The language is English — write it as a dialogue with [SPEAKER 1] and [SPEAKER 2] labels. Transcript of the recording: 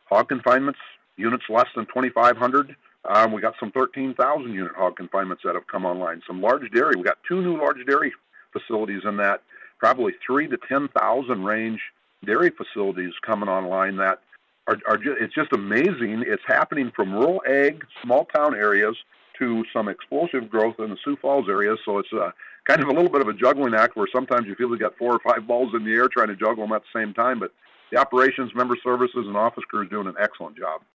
[SPEAKER 1] Hog confinements, units less than 2,500. We got some 13,000 unit hog confinements that have come online. Some large dairy. We got 2 new large dairy facilities in that probably 3 to 10,000 range dairy facilities coming online that it's just amazing. It's happening from rural ag, small town areas to some explosive growth in the Sioux Falls area. So it's kind of a little bit of a juggling act where sometimes you feel you got 4 or 5 balls in the air trying to juggle them at the same time. But the operations, member services, and office crews doing an excellent job.